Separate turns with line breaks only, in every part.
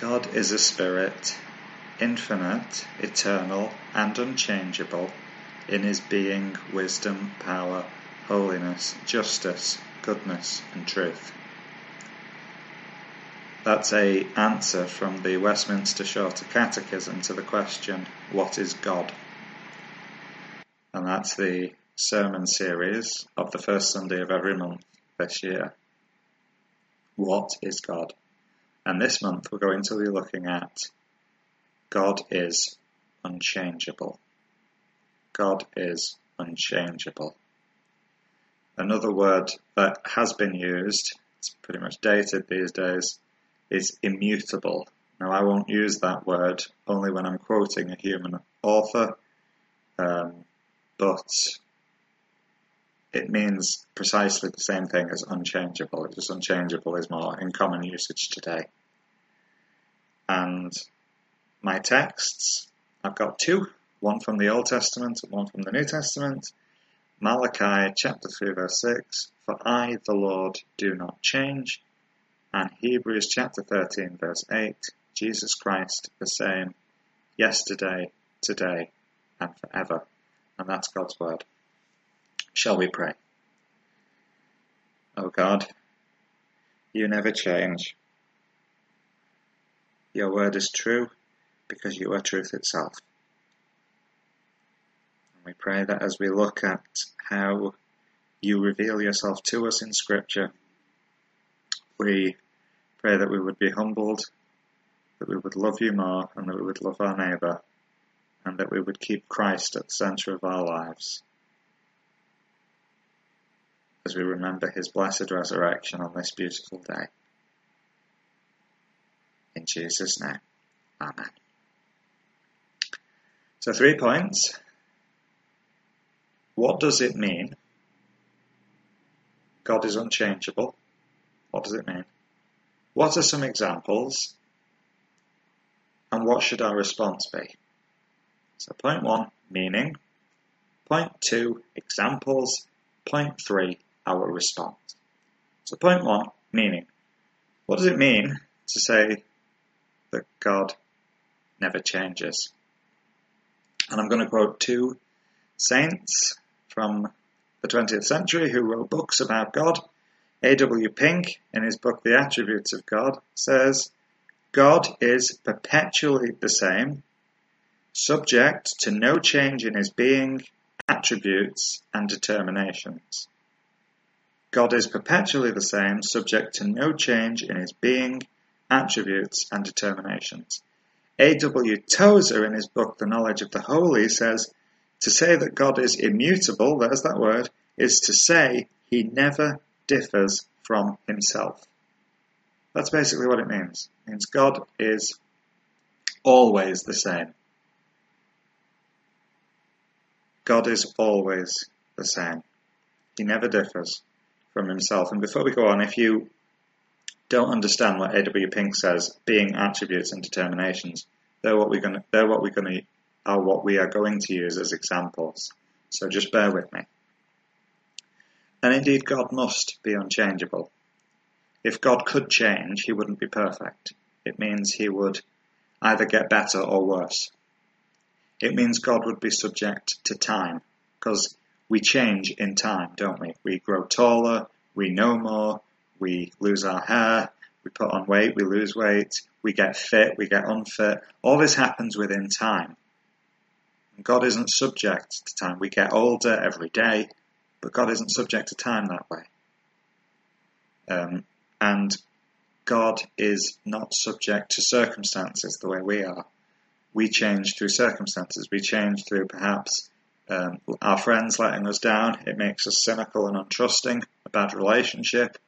God is a spirit, infinite, eternal, and unchangeable in his being, wisdom, power, holiness, justice, goodness, and truth. That's an answer from the Westminster Shorter Catechism to the question, what is God? And that's the sermon series of the first Sunday of every month this year. What is God? And this month we're going to be looking at God is unchangeable. God is unchangeable. Another word that has been used, it's pretty much dated these days, is immutable. Now I won't use that word only when I'm quoting a human author, but it means precisely the same thing as unchangeable. It's just unchangeable is more in common usage today. And my texts, I've got two, one from the Old Testament and one from the New Testament. Malachi chapter 3 verse 6, for I, the Lord, do not change. And Hebrews chapter 13 verse 8, Jesus Christ the same, yesterday, today, and forever. And that's God's word. Shall we pray? O God, you never change. Your word is true because you are truth itself. And we pray that as we look at how you reveal yourself to us in Scripture, we pray that we would be humbled, that we would love you more, and that we would love our neighbour, and that we would keep Christ at the centre of our lives as we remember his blessed resurrection on this beautiful day. In Jesus' name, amen. So 3 points. What does it mean? God is unchangeable. What does it mean? What are some examples? And what should our response be? So point 1, meaning. Point 2, examples. Point 3, our response. So point 1, meaning. What does it mean to say that God never changes? And I'm going to quote 2 saints from the 20th century who wrote books about God. A.W. Pink, in his book The Attributes of God, says, God is perpetually the same, subject to no change in his being, attributes, and determinations. God is perpetually the same, subject to no change in his being, attributes, and determinations. A.W. Tozer, in his book The Knowledge of the Holy, says, to say that God is immutable, there's that word, is to say he never differs from himself. That's basically what it means. It means God is always the same. God is always the same. He never differs from himself. And before we go on, if you don't understand what A.W. Pink says, being, attributes, and determinations, they're what we are going to use as examples. So just bear with me. And indeed, God must be unchangeable. If God could change, he wouldn't be perfect. It means he would either get better or worse. It means God would be subject to time, because we change in time, don't we? We grow taller, we know more, we lose our hair, we put on weight, we lose weight, we get fit, we get unfit. All this happens within time. And God isn't subject to time. We get older every day, but God isn't subject to time that way. And God is not subject to circumstances the way we are. We change through circumstances. We change through perhaps our friends letting us down. It makes us cynical and untrusting, a bad relationship.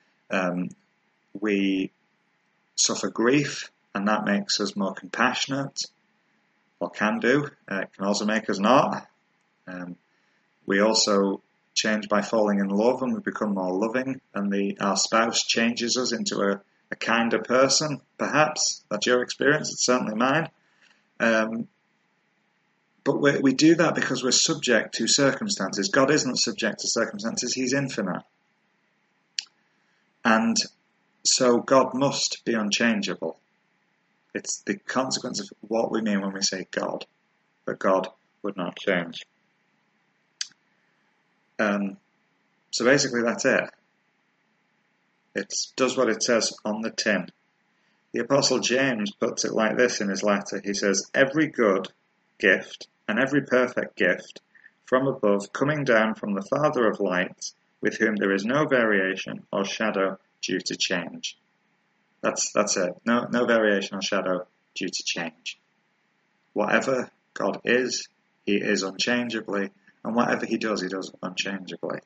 We suffer grief, and that makes us more compassionate, or can do. It can also make us not. We also change by falling in love, and we become more loving, and our spouse changes us into a kinder person, perhaps. That's your experience, it's certainly mine. But we do that because we're subject to circumstances. God isn't subject to circumstances, he's infinite. And so God must be unchangeable. It's the consequence of what we mean when we say God, that God would not change. So basically that's it. It does what it says on the tin. The Apostle James puts it like this in his letter. He says, every good gift and every perfect gift from above, coming down from the Father of lights, with whom there is no variation or shadow due to change. That's it. No variation or shadow due to change. Whatever God is, he is unchangeably, and whatever he does unchangeably.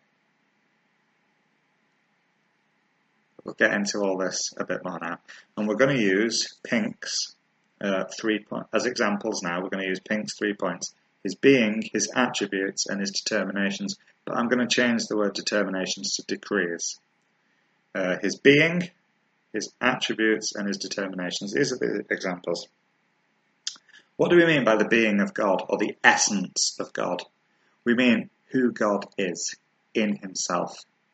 We'll get into all this a bit more now. And we're going to use Pink's 3 points as examples now. We're going to use Pink's 3 points. His being, his attributes, and his determinations. But I'm going to change the word determinations to decrees. His being, his attributes, and his determinations. These are the examples. What do we mean by the being of God, or the essence of God? We mean who God is in himself.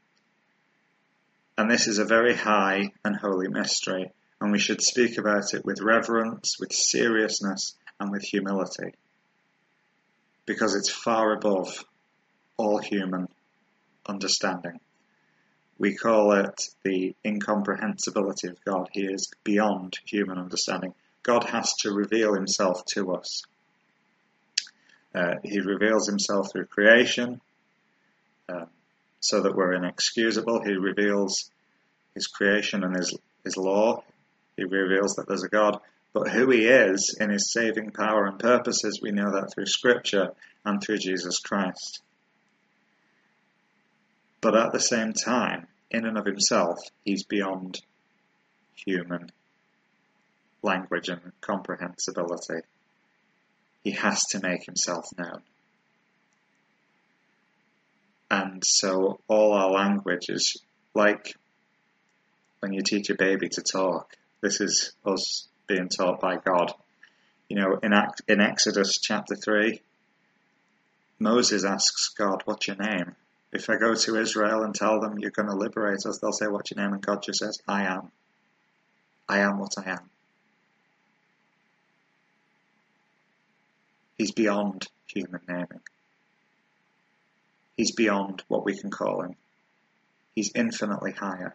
And this is a very high and holy mystery, and we should speak about it with reverence, with seriousness, and with humility, because it's far above all human understanding. We call it the incomprehensibility of God. He is beyond human understanding. God has to reveal himself to us. He reveals himself through creation, so that we're inexcusable. He reveals his creation and his law. He reveals that there's a God. But who he is in his saving power and purposes, we know that through Scripture and through Jesus Christ. But at the same time, in and of himself, he's beyond human language and comprehensibility. He has to make himself known. And so all our language is like when you teach a baby to talk. This is us being taught by God. You know, in Exodus chapter 3, Moses asks God, what's your name? If I go to Israel and tell them you're going to liberate us, they'll say, what's your name? And God just says, I am. I am what I am. He's beyond human naming. He's beyond what we can call him. He's infinitely higher.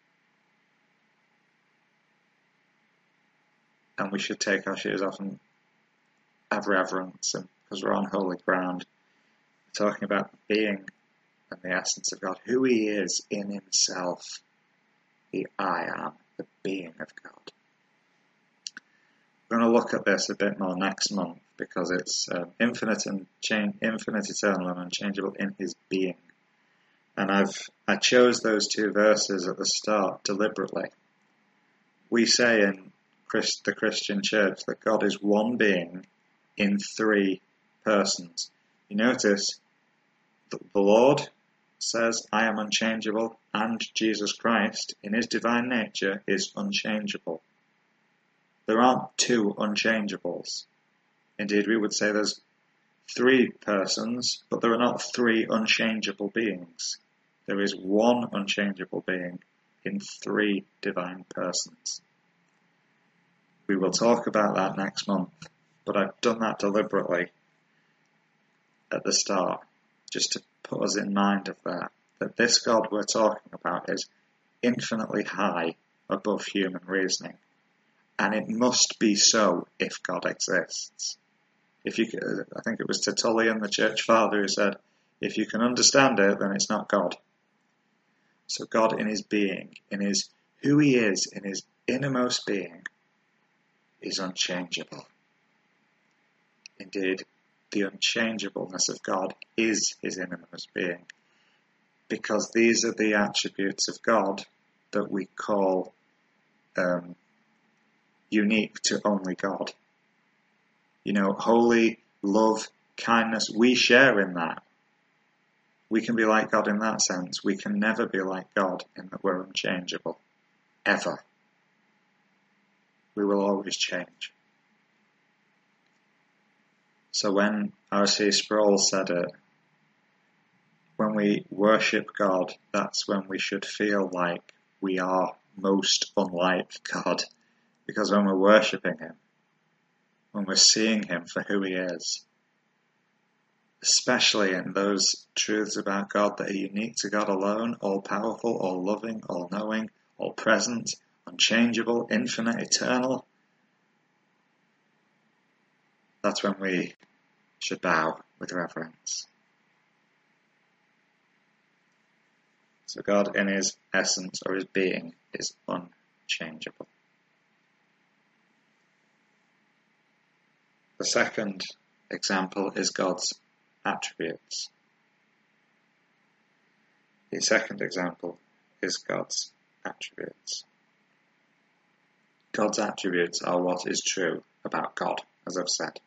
And we should take our shoes off and have reverence, because we're on holy ground. We're talking about being and the essence of God, who he is in himself. The I am, the being of God. We're going to look at this a bit more next month, because it's infinite, eternal, and unchangeable in his being. And I chose those two verses at the start deliberately. We say in the Christian church that God is one being in three persons. You notice that the Lord says, I am unchangeable, and Jesus Christ, in his divine nature, is unchangeable. There aren't two unchangeables. Indeed, we would say there's three persons, but there are not three unchangeable beings. There is one unchangeable being in three divine persons. We will talk about that next month, but I've done that deliberately at the start, just to put us in mind of that this God we're talking about is infinitely high above human reasoning. And it must be so if God exists. I think it was Tertullian, the church father, who said, if you can understand it, then it's not God. So God in his being, in his who he is, in his innermost being, is unchangeable. Indeed, the unchangeableness of God is his innermost being, because these are the attributes of God that we call unique to only God. You know, holy, love, kindness, we share in that. We can be like God in that sense. We can never be like God in that we're unchangeable. Ever. We will always change. So when R.C. Sproul said it, when we worship God, that's when we should feel like we are most unlike God. Because when we're worshipping him, when we're seeing him for who he is, especially in those truths about God that are unique to God alone, all-powerful, all-loving, all-knowing, all-present, unchangeable, infinite, eternal, that's when we should bow with reverence. So God in his essence or his being is unchangeable. The second example is God's attributes. The second example is God's attributes. God's attributes are what is true about God, as I've said.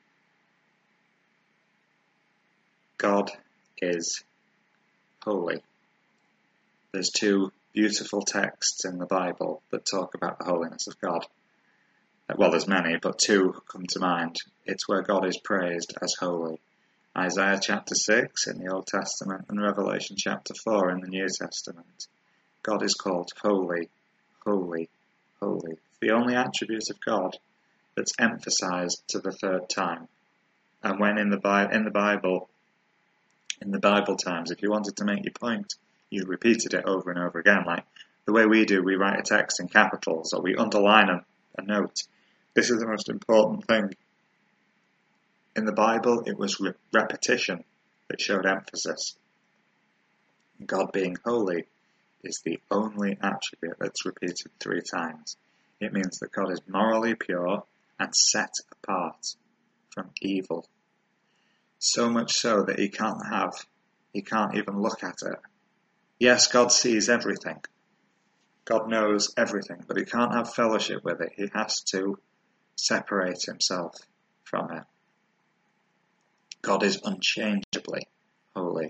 God is holy. There's two beautiful texts in the Bible that talk about the holiness of God. Well, there's many, but two come to mind. It's where God is praised as holy. Isaiah chapter 6 in the Old Testament and Revelation chapter 4 in the New Testament. God is called holy, holy, holy. It's the only attribute of God that's emphasized to the third time. And when in the Bible times, if you wanted to make your point, you repeated it over and over again. Like the way we do, we write a text in capitals or we underline a note. This is the most important thing. In the Bible, it was repetition that showed emphasis. God being holy is the only attribute that's repeated 3 times. It means that God is morally pure and set apart from evil. So much so that he can't even look at it. Yes, God sees everything. God knows everything, but he can't have fellowship with it. He has to separate himself from it. God is unchangeably holy.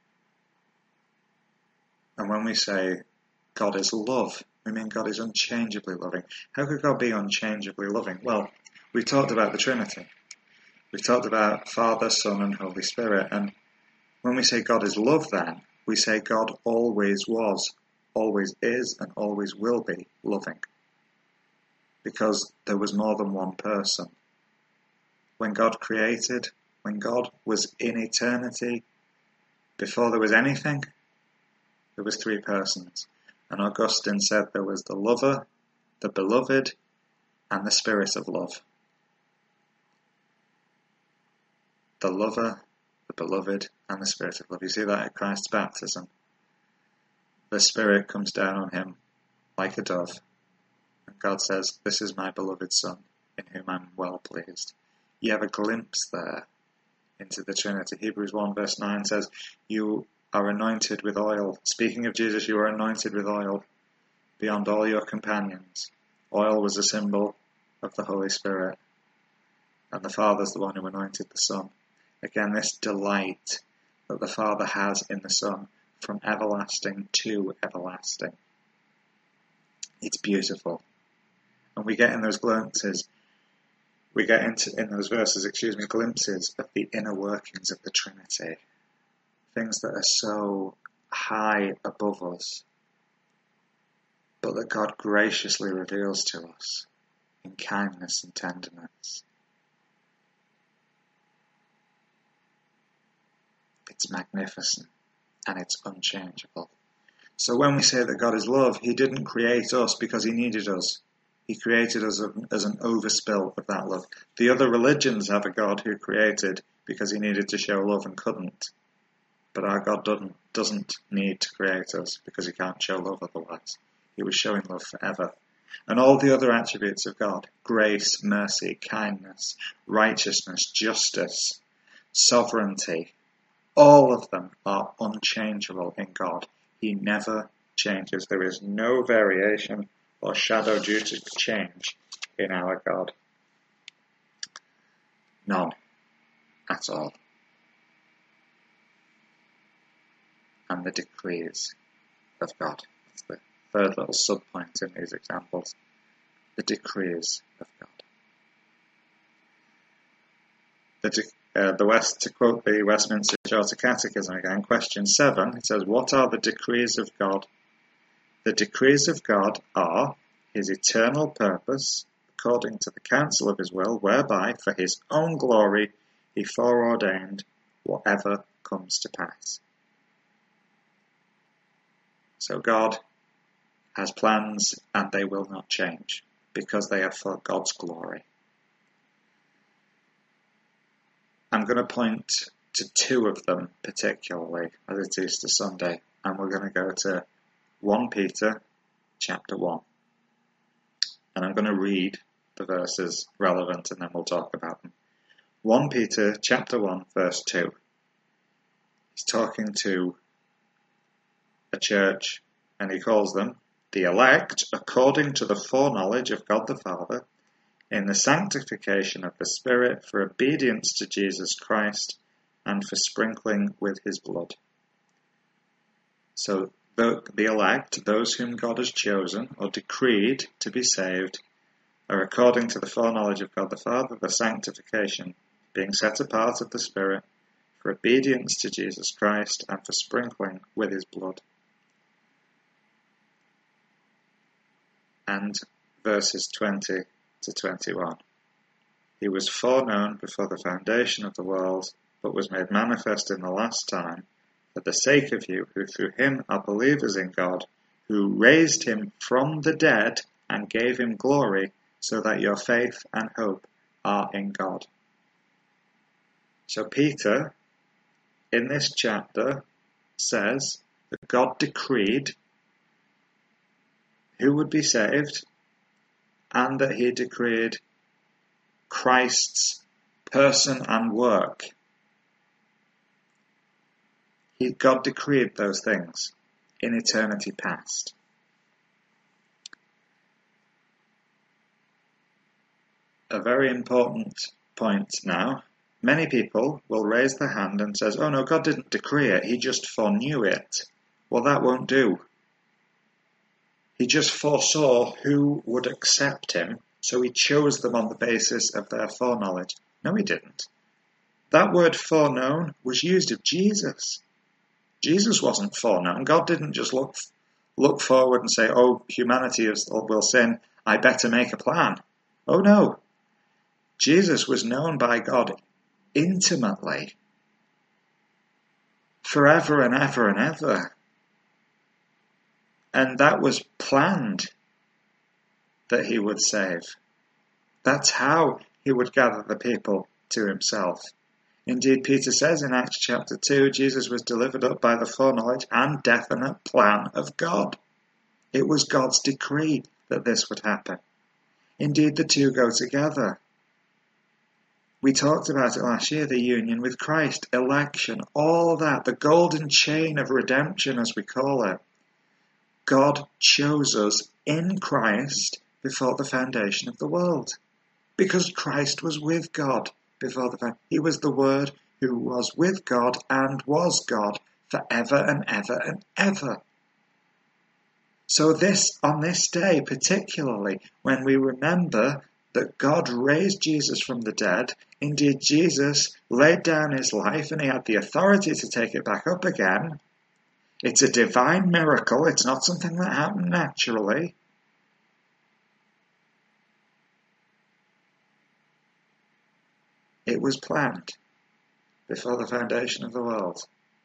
And when we say God is love, we mean God is unchangeably loving. How could God be unchangeably loving? Well, we talked about the Trinity. We talked about Father, Son, and Holy Spirit. And when we say God is love then, we say God always was, always is, and always will be loving. Because there was more than one person. When God created, when God was in eternity, before there was anything, there was 3 persons. And Augustine said there was the lover, the beloved, and the spirit of love. The lover, the beloved, and the spirit of love. You see that at Christ's baptism. The Spirit comes down on him like a dove. And God says, "This is my beloved Son, in whom I'm well pleased." You have a glimpse there into the Trinity. Hebrews 1 verse 9 says, "You are anointed with oil." Speaking of Jesus, you are anointed with oil beyond all your companions. Oil was a symbol of the Holy Spirit. And the Father's the one who anointed the Son. Again, this delight that the Father has in the Son from everlasting to everlasting. It's beautiful. And we get in those glimpses, in those verses, glimpses of the inner workings of the Trinity. Things that are so high above us, but that God graciously reveals to us in kindness and tenderness. It's magnificent and it's unchangeable. So when we say that God is love, he didn't create us because he needed us. He created us as an overspill of that love. The other religions have a God who created because he needed to show love and couldn't. But our God doesn't need to create us because he can't show love otherwise. He was showing love forever. And all the other attributes of God, grace, mercy, kindness, righteousness, justice, sovereignty, all of them are unchangeable in God. He never changes. There is no variation or shadow due to change in our God. None at all. And the decrees of God. That's the third little sub-point in these examples. The decrees of God. To quote the Westminster Shorter Catechism again, question 7, it says, "What are the decrees of God?" The decrees of God are his eternal purpose, according to the counsel of his will, whereby, for his own glory, he foreordained whatever comes to pass. So God has plans, and they will not change, because they are for God's glory. I'm going to point to two of them particularly, as it's Easter Sunday, and we're going to go to 1 Peter chapter 1. And I'm going to read the verses relevant, and then we'll talk about them. 1 Peter chapter 1 verse 2. He's talking to a church, and he calls them the elect according to the foreknowledge of God the Father, in the sanctification of the Spirit, for obedience to Jesus Christ, and for sprinkling with his blood. So the elect, those whom God has chosen or decreed to be saved, are according to the foreknowledge of God the Father, the sanctification, being set apart of the Spirit, for obedience to Jesus Christ, and for sprinkling with his blood. And verses 20 to 21. He was foreknown before the foundation of the world, but was made manifest in the last time, for the sake of you, who through him are believers in God, who raised him from the dead and gave him glory, so that your faith and hope are in God. So Peter, in this chapter, says that God decreed who would be saved, and that he decreed Christ's person and work. God decreed those things in eternity past. A very important point now. Many people will raise their hand and says, oh no, God didn't decree it, he just foreknew it. Well, that won't do. He just foresaw who would accept him, so he chose them on the basis of their foreknowledge. No, he didn't. That word foreknown was used of Jesus. Jesus wasn't foreknown. God didn't just look forward and say, oh, humanity will sin, I better make a plan. Oh no. Jesus was known by God intimately, forever and ever and ever. And that was planned, that he would save. That's how he would gather the people to himself. Indeed, Peter says in Acts chapter 2, Jesus was delivered up by the foreknowledge and definite plan of God. It was God's decree that this would happen. Indeed, the two go together. We talked about it last year, the union with Christ, election, all of that, the golden chain of redemption, as we call it. God chose us in Christ before the foundation of the world. Because Christ was with God before the foundation. He was the Word who was with God and was God forever and ever and ever. So on this day particularly, when we remember that God raised Jesus from the dead, indeed Jesus laid down his life and he had the authority to take it back up again. It's a divine miracle. It's not something that happened naturally. It was planned before the foundation of the world.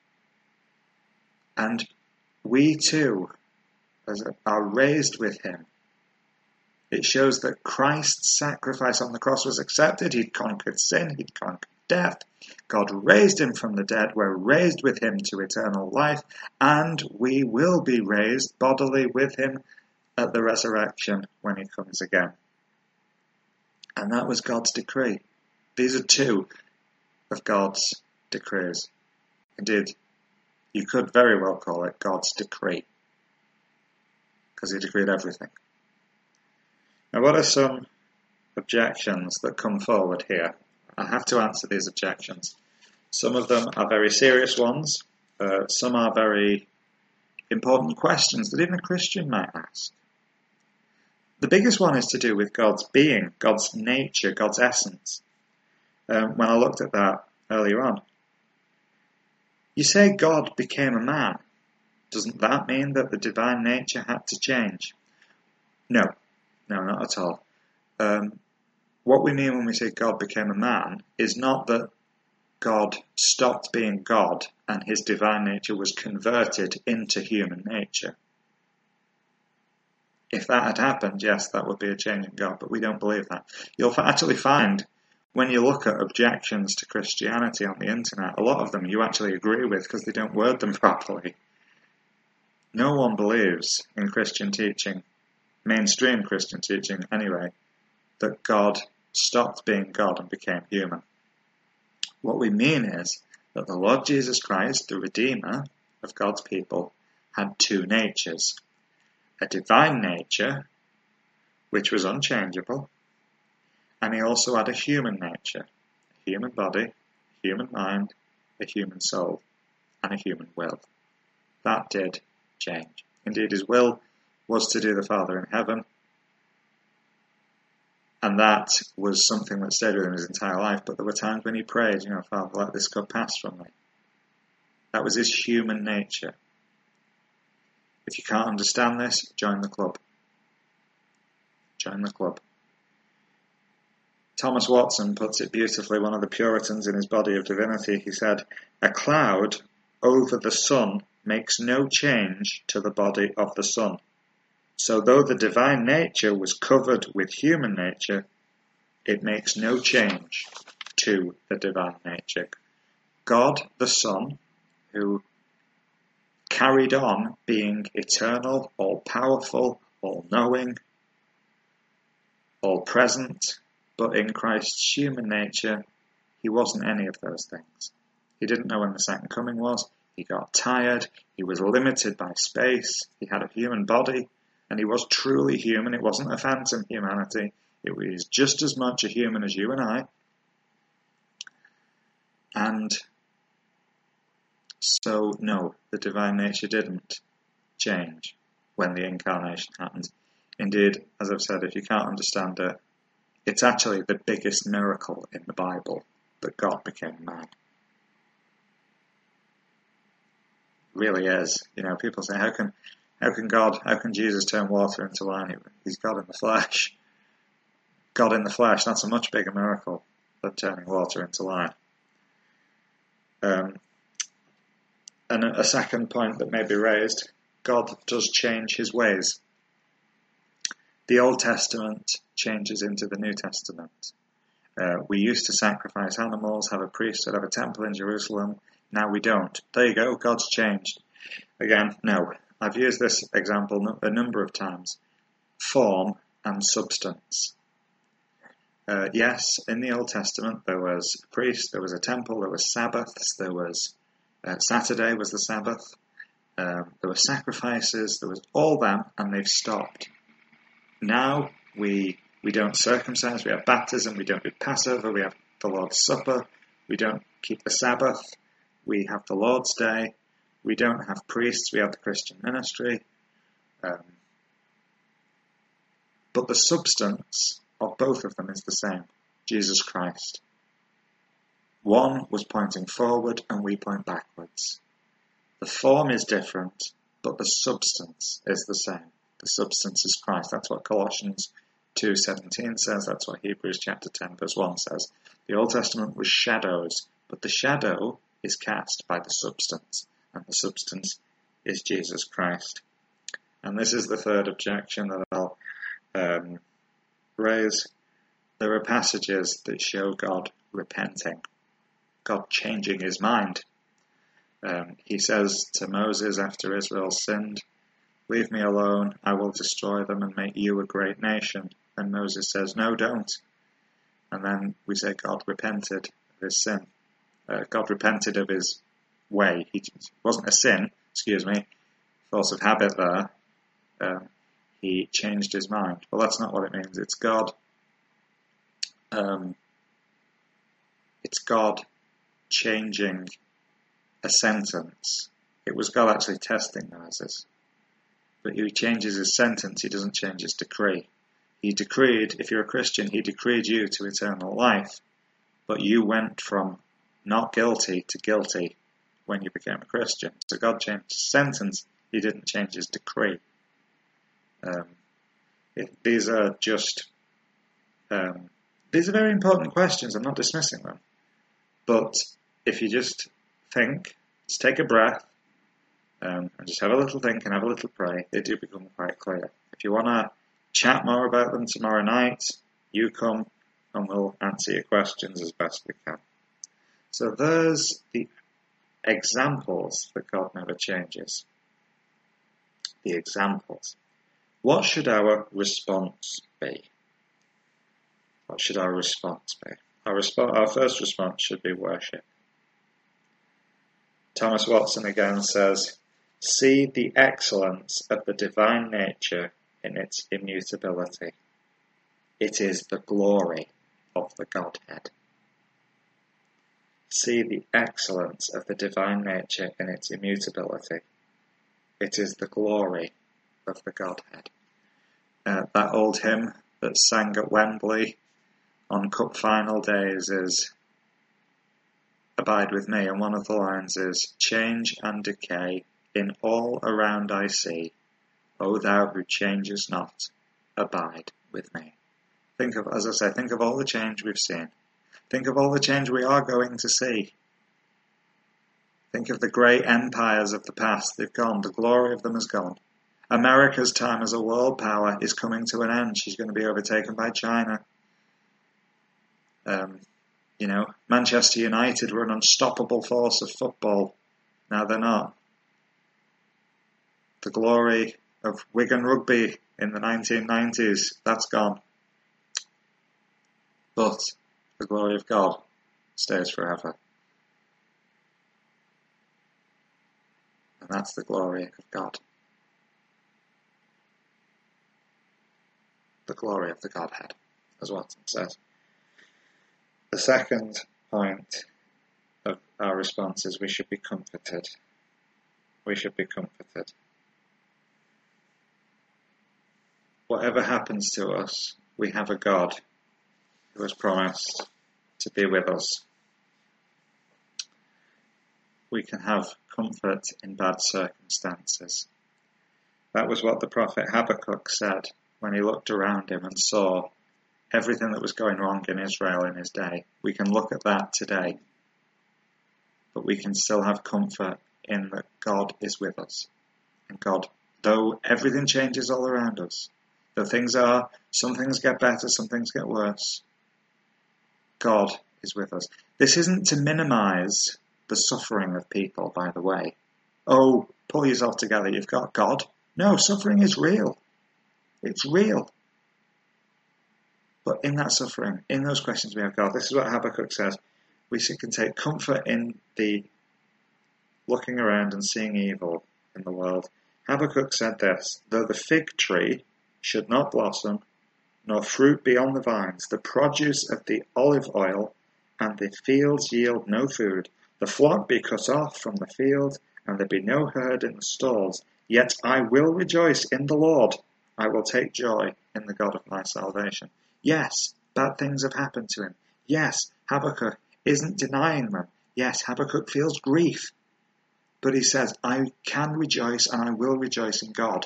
And we too are raised with him. It shows that Christ's sacrifice on the cross was accepted. He'd conquered sin. He'd conquered death. God raised him from the dead. We're raised with him to eternal life. And we will be raised bodily with him at the resurrection when he comes again. And that was God's decree. These are two of God's decrees. Indeed, you could very well call it God's decree, because he decreed everything. Now, what are some objections that come forward here? I have to answer these objections. Some of them are very serious ones. Some are very important questions that even a Christian might ask. The biggest one is to do with God's being, God's nature, God's essence. When I looked at that earlier on. You say God became a man. Doesn't that mean that the divine nature had to change? No. No, not at all. What we mean when we say God became a man is not that God stopped being God and his divine nature was converted into human nature. If that had happened, yes, that would be a change in God, but we don't believe that. You'll actually find, when you look at objections to Christianity on the internet, a lot of them you actually agree with because they don't word them properly. No one believes in Christian teaching, mainstream Christian teaching anyway, that God stopped being God and became human. What we mean is that the Lord Jesus Christ, the Redeemer of God's people, had two natures. A divine nature, which was unchangeable, and he also had a human nature, a human body, a human mind, a human soul, and a human will. That did change. Indeed, his will was to do the Father in heaven, and that was something that stayed with him his entire life, but there were times when he prayed, Father, let this cup pass from me. That was his human nature. If you can't understand this, join the club. Join the club. Thomas Watson puts it beautifully, one of the Puritans in his Body of Divinity. He said, "A cloud over the sun makes no change to the body of the sun. So though the divine nature was covered with human nature, it makes no change to the divine nature." God the Son, who carried on being eternal, all-powerful, all-knowing, all-present, but in Christ's human nature, he wasn't any of those things. He didn't know when the second coming was. He got tired. He was limited by space. He had a human body, and he was truly human. It wasn't a phantom humanity. It was just as much a human as you and I. And so, no, the divine nature didn't change when the incarnation happened. Indeed, as I've said, if you can't understand it, it's actually the biggest miracle in the Bible that God became man. It really is. People say, how can Jesus turn water into wine? He's God in the flesh. God in the flesh, that's a much bigger miracle than turning water into wine. And a second point that may be raised, God does change his ways. The Old Testament changes into the New Testament. We used to sacrifice animals, have a priesthood, have a temple in Jerusalem. Now we don't. There you go, God's changed. Again, no. I've used this example a number of times. Form and substance. Yes, in the Old Testament there was a priest, there was a temple, there was Sabbaths, there was Saturday was the Sabbath, there were sacrifices, there was all them, and they've stopped. Now we don't circumcise, we have baptism, we don't do Passover, we have the Lord's Supper, we don't keep the Sabbath, we have the Lord's Day, we don't have priests, we have the Christian ministry. But the substance of both of them is the same, Jesus Christ. One was pointing forward and we point backwards. The form is different, but the substance is the same. The substance is Christ. That's what Colossians 2:17 says. That's what Hebrews chapter 10 verse 1 says. The Old Testament was shadows, but the shadow is cast by the substance, and the substance is Jesus Christ. And this is the third objection that I'll raise. There are passages that show God repenting, God changing his mind. He says to Moses after Israel sinned, "Leave me alone, I will destroy them and make you a great nation." And Moses says, "No, don't." And then we say God repented of his sin. God repented of his way. It wasn't a sin, force of habit there. He changed his mind. Well, that's not what it means. It's God changing a sentence. It was God actually testing Moses. But he changes his sentence, he doesn't change his decree. He decreed, if you're a Christian, he decreed you to eternal life, but you went from not guilty to guilty when you became a Christian. So God changed his sentence, he didn't change his decree. These are very important questions. I'm not dismissing them. But if you just think, just take a breath, and just have a little think and have a little pray, they do become quite clear. If you want to chat more about them tomorrow night, you come and we'll answer your questions as best we can. So there's the examples that God never changes. The examples. What should our response be? What should our response be? Our first response should be worship. Thomas Watson again says, see the excellence of the divine nature in its immutability. It is the glory of the Godhead. See the excellence of the divine nature in its immutability. It is the glory of the Godhead. That old hymn that's sang at Wembley on Cup final days is Abide with Me, and one of the lines is, change and decay in all around I see, O thou who changes not, abide with me. Think of all the change we've seen. Think of all the change we are going to see. Think of the great empires of the past. They've gone. The glory of them has gone. America's time as a world power is coming to an end. She's going to be overtaken by China. Manchester United were an unstoppable force of football. Now they're not. The glory of Wigan Rugby in the 1990s, that's gone. But the glory of God stays forever. And that's the glory of God. The glory of the Godhead, as Watson says. The second point of our response is we should be comforted. We should be comforted. Whatever happens to us, we have a God who has promised to be with us. We can have comfort in bad circumstances. That was what the prophet Habakkuk said when he looked around him and saw everything that was going wrong in Israel in his day. We can look at that today, but we can still have comfort in that God is with us. And God, though everything changes all around us, though some things get better, some things get worse, God is with us. This isn't to minimize the suffering of people, by the way. Oh, pull yourself together, you've got God. No, suffering is real. It's real. But in that suffering, in those questions, we have God. This is what Habakkuk says. We can take comfort in the looking around and seeing evil in the world. Habakkuk said this, though the fig tree should not blossom, nor fruit be on the vines, the produce of the olive oil and the fields yield no food, the flock be cut off from the field, and there be no herd in the stalls, yet I will rejoice in the Lord. I will take joy in the God of my salvation. Yes, bad things have happened to him. Yes, Habakkuk isn't denying them. Yes, Habakkuk feels grief. But he says, I can rejoice and I will rejoice in God.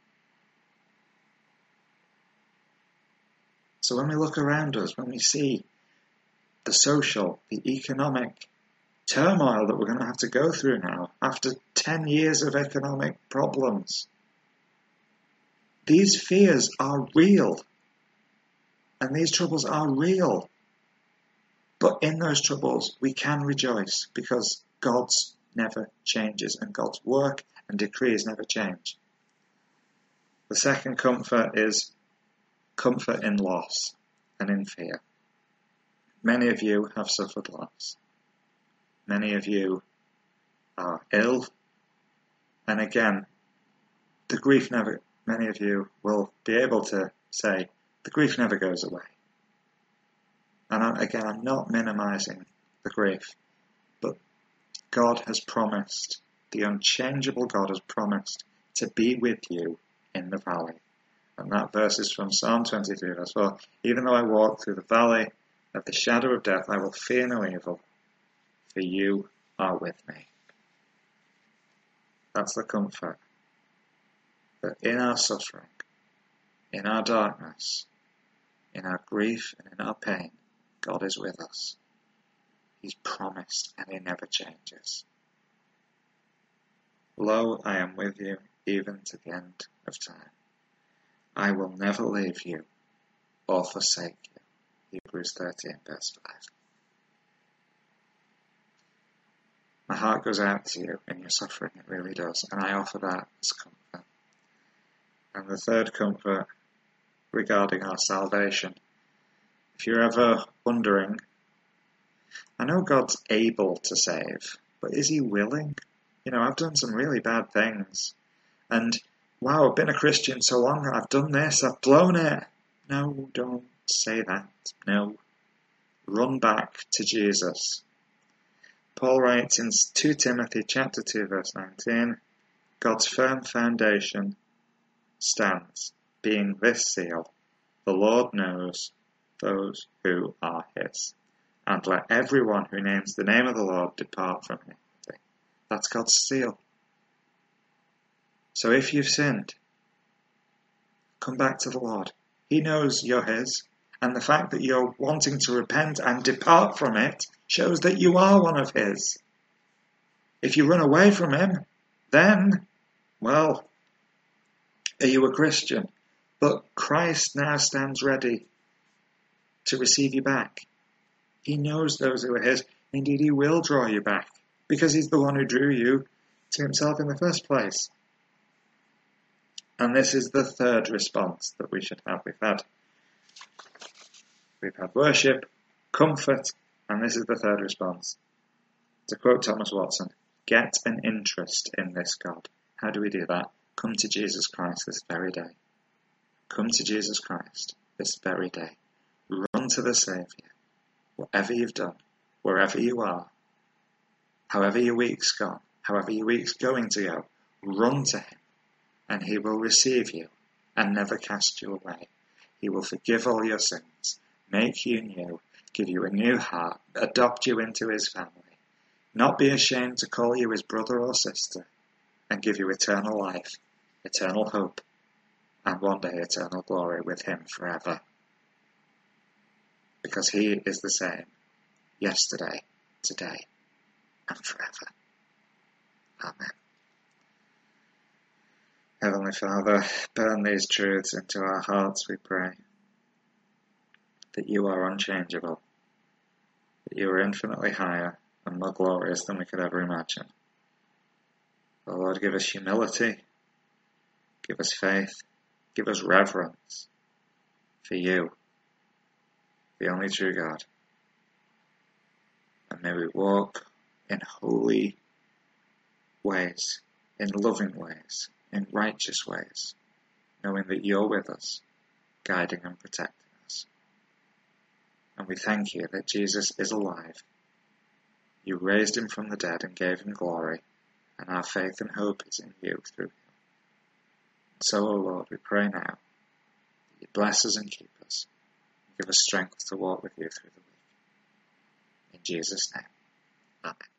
So when we look around us, when we see the social, the economic turmoil that we're going to have to go through now, after 10 years of economic problems, these fears are real. And these troubles are real. But in those troubles, we can rejoice because God's never changes and God's work and decrees never change. The second comfort is comfort in loss and in fear. Many of you have suffered loss. Many of you are ill. And again, many of you will be able to say, the grief never goes away. And I'm not minimizing the grief, but God has promised, the unchangeable God has promised to be with you in the valley. And that verse is from Psalm 23, verse 4. Even though I walk through the valley of the shadow of death, I will fear no evil, for you are with me. That's the comfort. That in our suffering, in our darkness, in our grief and in our pain, God is with us. He's promised and he never changes. Lo, I am with you even to the end of time. I will never leave you or forsake you. Hebrews 13 verse 5. My heart goes out to you in your suffering, it really does, and I offer that as comfort. And the third comfort regarding our salvation. If you're ever wondering, I know God's able to save, but is he willing? I've done some really bad things. And wow, I've been a Christian so long, I've done this, I've blown it. No, don't say that. No. Run back to Jesus. Paul writes in 2 Timothy chapter 2 verse 19, God's firm foundation stands, being this seal, the Lord knows those who are his. And let everyone who names the name of the Lord depart from iniquity. That's God's seal. So if you've sinned, come back to the Lord. He knows you're his. And the fact that you're wanting to repent and depart from it shows that you are one of his. If you run away from him, then, well, are you a Christian? But Christ now stands ready to receive you back. He knows those who are his. Indeed, he will draw you back because he's the one who drew you to himself in the first place. And this is the third response that we should have. We've had worship, comfort, and this is the third response. To quote Thomas Watson, get an interest in this God. How do we do that? Come to Jesus Christ this very day. Come to Jesus Christ this very day. Run to the Saviour. Whatever you've done, wherever you are, however your week's gone, however your week's going to go, run to him, and he will receive you and never cast you away. He will forgive all your sins, make you new, give you a new heart, adopt you into his family, not be ashamed to call you his brother or sister, and give you eternal life, eternal hope, and one day eternal glory with him forever. Because he is the same, yesterday, today, and forever. Amen. Heavenly Father, burn these truths into our hearts, we pray. That you are unchangeable, that you are infinitely higher and more glorious than we could ever imagine. Oh Lord, give us humility, give us faith, give us reverence for you, the only true God. And may we walk in holy ways, in loving ways, in righteous ways, knowing that you're with us, guiding and protecting us. And we thank you that Jesus is alive. You raised him from the dead and gave him glory, and our faith and hope is in you through him. So, O Lord, we pray now that you bless us and keep us, and give us strength to walk with you through the week. In Jesus' name, amen.